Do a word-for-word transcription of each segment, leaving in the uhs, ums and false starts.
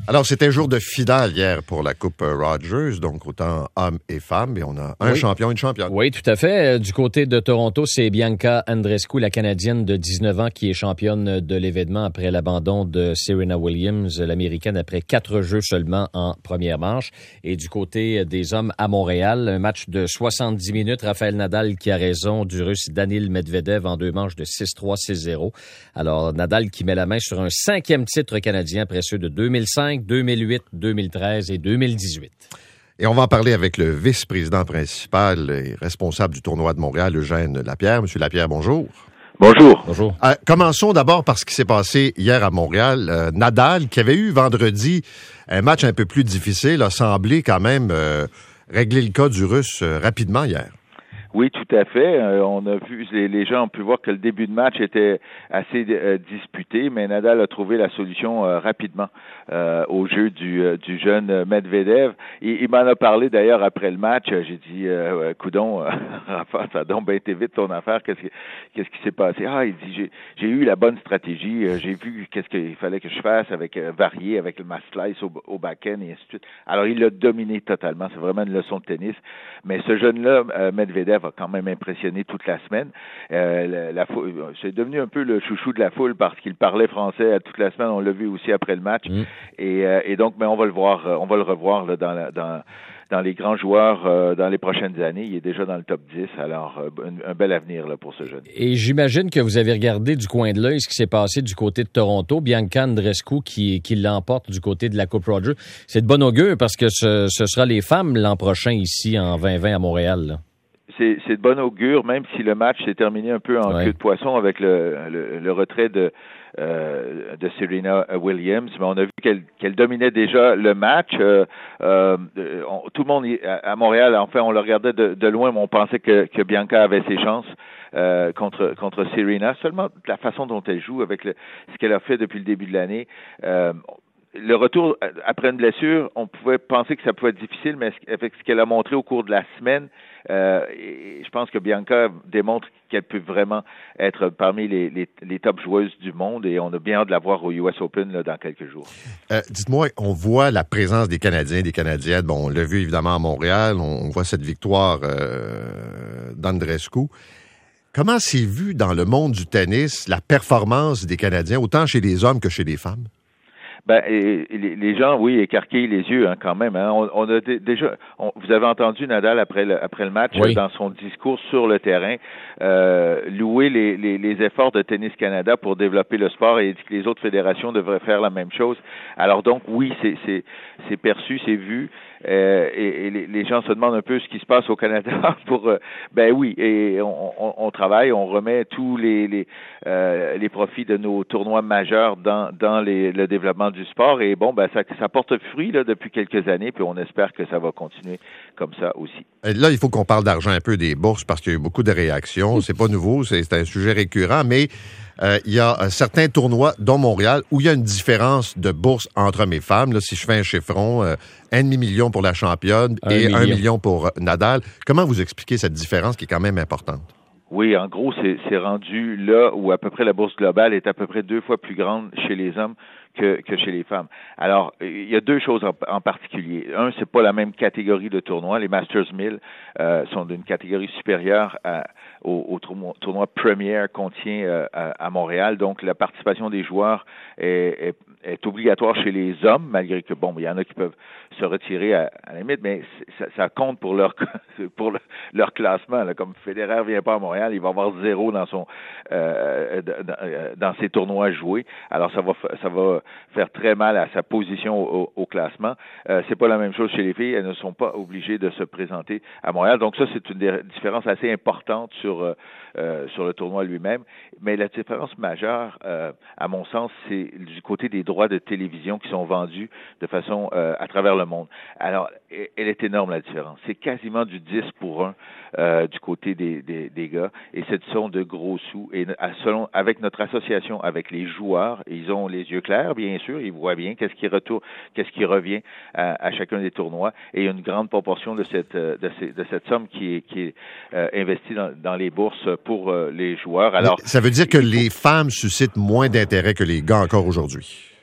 Alors, c'était un jour de finale hier pour la Coupe Rogers, donc autant hommes et femmes, et on a un oui. champion, une championne. Oui, tout à fait. Du côté de Toronto, c'est Bianca Andreescu, la Canadienne de dix-neuf ans, qui est championne de l'événement après l'abandon de Serena Williams, l'Américaine, après quatre jeux seulement en première manche. Et du côté des hommes à Montréal, un match de soixante-dix minutes, Rafael Nadal qui a raison du Russe Danil Medvedev en deux manches de six trois, six zéro. Alors, Nadal qui met la main sur un cinquième titre canadien après ceux de deux mille cinq, deux mille huit, deux mille treize et deux mille dix-huit. Et on va en parler avec le vice-président principal et responsable du tournoi de Montréal, Eugène Lapierre. Monsieur Lapierre, bonjour. Bonjour. Bonjour. Euh, commençons d'abord par ce qui s'est passé hier à Montréal. Euh, Nadal, qui avait eu vendredi un match un peu plus difficile, a semblé quand même euh, régler le cas du Russe euh, rapidement hier. Oui, tout à fait. Euh, on a vu, les, les gens ont pu voir que le début de match était assez euh, disputé, mais Nadal a trouvé la solution euh, rapidement euh, au jeu du, euh, du jeune Medvedev. Et, il m'en a parlé d'ailleurs après le match. J'ai dit, euh, coudon, euh, Rafa, ça a donc bien été vite ton affaire. Qu'est-ce, que, qu'est-ce qui s'est passé? Ah, il dit, j'ai, j'ai eu la bonne stratégie. Euh, j'ai vu qu'est-ce qu'il fallait que je fasse avec euh, varier, avec le match slice au, au back-end et ainsi de suite. Alors, il l'a dominé totalement. C'est vraiment une leçon de tennis. Mais ce jeune-là, euh, Medvedev, a quand même impressionné toute la semaine. Euh, la, la foule, c'est devenu un peu le chouchou de la foule parce qu'il parlait français toute la semaine. On l'a vu aussi après le match. Mmh. Et, euh, et donc, mais on va le voir, on va le revoir là, dans, la, dans, dans les grands joueurs euh, dans les prochaines années. Il est déjà dans le top dix. Alors, euh, un, un bel avenir là, pour ce jeune. Et j'imagine que vous avez regardé du coin de l'œil ce qui s'est passé du côté de Toronto. Bianca Andreescu qui, qui l'emporte du côté de la Coupe Rogers. C'est de bon augure parce que ce, ce sera les femmes l'an prochain ici en vingt vingt à Montréal, là. C'est, c'est de bon augure, même si le match s'est terminé un peu en ouais. queue de poisson avec le, le, le retrait de, euh, de Serena Williams. Mais on a vu qu'elle, qu'elle dominait déjà le match. Euh, euh, on, tout le monde à Montréal, enfin, on le regardait de, de loin, mais on pensait que, que Bianca avait ses chances euh, contre, contre Serena. Seulement la façon dont elle joue, avec le, ce qu'elle a fait depuis le début de l'année. Euh, Le retour après une blessure, on pouvait penser que ça pouvait être difficile, mais avec ce qu'elle a montré au cours de la semaine, euh, je pense que Bianca démontre qu'elle peut vraiment être parmi les, les, les top joueuses du monde et on a bien hâte de la voir au U S Open là, dans quelques jours. Euh, dites-moi, on voit la présence des Canadiens, des Canadiennes. Bon, on l'a vu évidemment à Montréal, on, on voit cette victoire euh, d'Andreescu. Comment c'est vu dans le monde du tennis la performance des Canadiens, autant chez les hommes que chez les femmes? Ben, et, et les gens, oui, écarquillent les yeux hein, quand même. Hein. On, on a d- déjà, on, vous avez entendu Nadal après le après le match oui. dans son discours sur le terrain euh, louer les, les, les efforts de Tennis Canada pour développer le sport et il dit que les autres fédérations devraient faire la même chose. Alors donc oui, c'est c'est c'est perçu, c'est vu. Euh, et, et les, les gens se demandent un peu ce qui se passe au Canada pour euh, ben oui et on, on, on travaille, on remet tous les les, euh, les profits de nos tournois majeurs dans dans les, le développement du sport et bon ben ça ça porte fruit là depuis quelques années puis on espère que ça va continuer comme ça aussi. Là, il faut qu'on parle d'argent un peu des bourses parce qu'il y a eu beaucoup de réactions, c'est pas nouveau, c'est, c'est un sujet récurrent mais Euh, il y a euh, certains tournois, dont Montréal, où il y a une différence de bourse entre hommes et femmes. Là, si je fais un chiffron, euh, un demi-million pour la championne un et million. un million pour euh, Nadal. Comment vous expliquez cette différence qui est quand même importante? Oui, en gros, c'est, c'est rendu là où à peu près la bourse globale est à peu près deux fois plus grande chez les hommes que, que chez les femmes. Alors, il y a deux choses en, en particulier. Un, c'est pas la même catégorie de tournoi. Les Masters mille euh, sont d'une catégorie supérieure à, au, au tournoi, tournoi Premier qu'on tient euh, à, à Montréal. Donc, la participation des joueurs est, est, est obligatoire chez les hommes, malgré que, bon, il y en a qui peuvent se retirer à, à la limite, mais ça, ça compte pour leur pour le, leur classement. Là. Comme Federer vient pas à Montréal, il va avoir zéro dans son euh, dans, dans ses tournois joués. Alors, ça va ça va faire très mal à sa position au, au classement. Euh, c'est pas la même chose chez les filles. Elles ne sont pas obligées de se présenter à Montréal. Donc ça, c'est une différence assez importante sur euh, sur le tournoi lui-même. Mais la différence majeure, euh, à mon sens, c'est du côté des droits de télévision qui sont vendus de façon euh, à travers le monde. Alors, elle est énorme, la différence. C'est quasiment du dix pour un euh, du côté des, des, des gars. Et ce sont de gros sous. Et selon, avec notre association, avec les joueurs, ils ont les yeux clairs, bien sûr. Ils voient bien qu'est-ce qui retourne, qu'est-ce qui revient à, à chacun des tournois. Et il y a une grande proportion de cette, de, ces, de cette somme qui est, qui est euh, investie dans, dans les bourses pour euh, les joueurs. Alors, ça veut dire que les femmes suscitent moins d'intérêt que les gars encore aujourd'hui.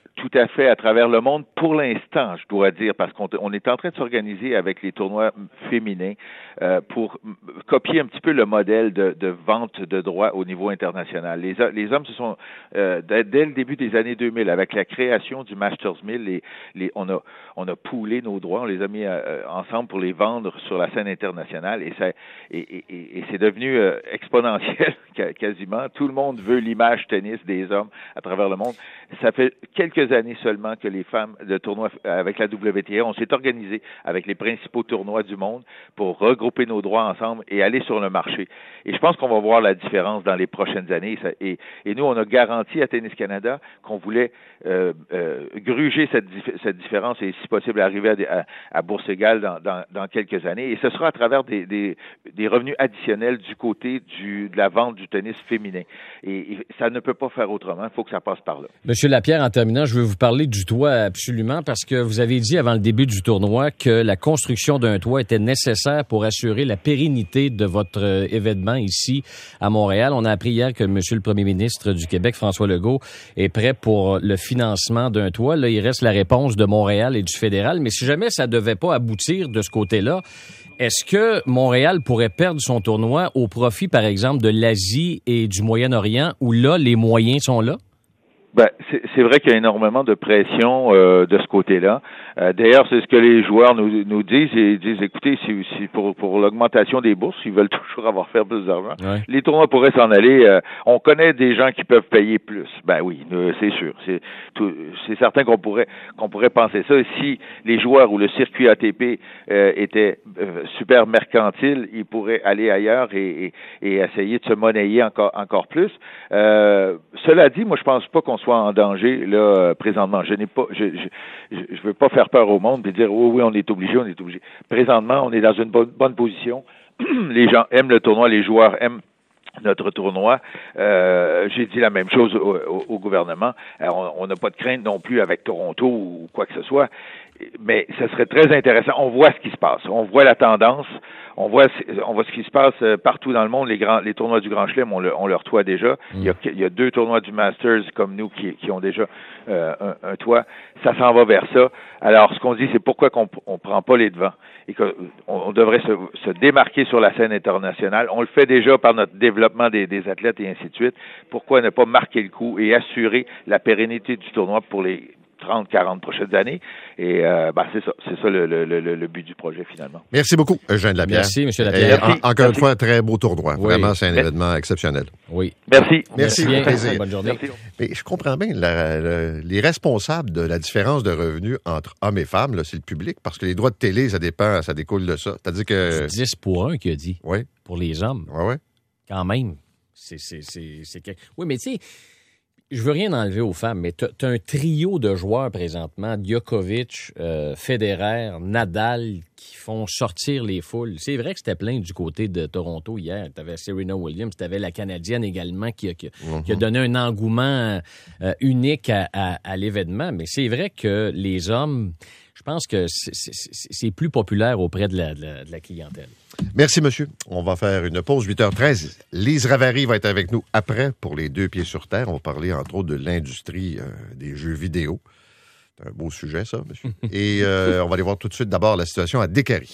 tout à fait à travers le monde pour l'instant, je dois dire, parce qu'on on est en train de s'organiser avec les tournois féminins euh, pour copier un petit peu le modèle de, de vente de droits au niveau international. Les, les hommes se sont, euh, dès, dès le début des années deux mille, avec la création du Masters mille, les, les, on a on a poolé nos droits, on les a mis euh, ensemble pour les vendre sur la scène internationale et, ça, et, et, et c'est devenu euh, exponentiel quasiment. Tout le monde veut l'image tennis des hommes à travers le monde. Ça fait quelques années seulement que les femmes de tournois avec la W T A, on s'est organisé avec les principaux tournois du monde pour regrouper nos droits ensemble et aller sur le marché. Et je pense qu'on va voir la différence dans les prochaines années. Et, et nous, on a garanti à Tennis Canada qu'on voulait euh, euh, gruger cette, cette différence et, si possible, arriver à, à, à bourse égale dans, dans, dans quelques années. Et ce sera à travers des, des, des revenus additionnels du côté du, de la vente du tennis féminin. Et, et ça ne peut pas faire autrement. Il faut que ça passe par là. Monsieur Lapierre, en terminant, je veux vous parler du toit absolument parce que vous avez dit avant le début du tournoi que la construction d'un toit était nécessaire pour assurer la pérennité de votre euh, événement ici à Montréal. On a appris hier que Monsieur le Premier ministre du Québec, François Legault, est prêt pour le financement d'un toit. Là, il reste la réponse de Montréal et du fédéral. Mais si jamais ça devait pas aboutir de ce côté-là, est-ce que Montréal pourrait perdre son tournoi au profit, par exemple, de l'Asie et du Moyen-Orient où là, les moyens sont là? Ben, c'est, c'est vrai qu'il y a énormément de pression euh, de ce côté-là. Euh, d'ailleurs, c'est ce que les joueurs nous, nous disent. Ils disent, écoutez, si, si pour, pour l'augmentation des bourses, ils veulent toujours avoir faire plus d'argent. Ouais. Les tournois pourraient s'en aller. Euh, on connaît des gens qui peuvent payer plus. Ben oui, euh, c'est sûr. C'est, tout, c'est certain qu'on pourrait qu'on pourrait penser ça. Et si les joueurs ou le circuit A T P euh, était euh, super mercantile, ils pourraient aller ailleurs et, et, et essayer de se monnayer encore encore plus. Euh, cela dit, moi, je pense pas qu'on soit en danger là présentement. Je n'ai pas, je, je, je veux pas faire peur au monde et dire oui, oui, on est obligé, on est obligé. Présentement, on est dans une bonne, bonne position. Les gens aiment le tournoi, les joueurs aiment notre tournoi. Euh, j'ai dit la même chose au, au, au gouvernement. Alors, on n'a pas de crainte non plus avec Toronto ou quoi que ce soit. Mais ce serait très intéressant. On voit ce qui se passe. On voit la tendance. On voit, on voit ce qui se passe partout dans le monde. Les grands, les tournois du Grand Chelem, on le, on le reçoit déjà. Mm. Il y a, il y a deux tournois du Masters comme nous qui, qui ont déjà euh, un, un toit. Ça s'en va vers ça. Alors, ce qu'on dit, c'est pourquoi qu'on on prend pas les devants et qu'on on devrait se, se démarquer sur la scène internationale. On le fait déjà par notre développement des, des athlètes et ainsi de suite. Pourquoi ne pas marquer le coup et assurer la pérennité du tournoi pour les trente, quarante prochaines années. Et euh, ben, c'est ça, c'est ça le, le, le, le but du projet finalement. Merci beaucoup, Eugène Lapierre. Merci, M. Lapierre. En, encore Merci. Une fois, un très beau tournoi. Oui. Vraiment, c'est un Merci. événement exceptionnel. Oui. Merci. Merci, Merci plaisir. Bonne journée. Merci. Mais je comprends bien, la, la, les responsables de la différence de revenus entre hommes et femmes, là, c'est le public, parce que les droits de télé, ça dépend, ça découle de ça. C'est-à-dire que... C'est dix pour un qu'il a dit. Oui. Pour les hommes. Oui, oui. Quand même. C'est, c'est, c'est, c'est... Oui, mais tu sais... Je veux rien enlever aux femmes, mais tu as un trio de joueurs présentement, Djokovic, euh, Federer, Nadal, qui font sortir les foules. C'est vrai que c'était plein du côté de Toronto hier. Tu avais Serena Williams, tu avais la Canadienne également qui a, qui, mm-hmm. qui a donné un engouement euh, unique à, à, à l'événement. Mais c'est vrai que les hommes, je pense que c'est, c'est, c'est plus populaire auprès de la, de la, de la clientèle. Merci, monsieur. On va faire une pause, huit heures treize. Lise Ravary va être avec nous après pour les deux pieds sur terre. On va parler, entre autres, de l'industrie euh, des jeux vidéo. C'est un beau sujet, ça, monsieur. Et euh, on va aller voir tout de suite d'abord la situation à Décarie.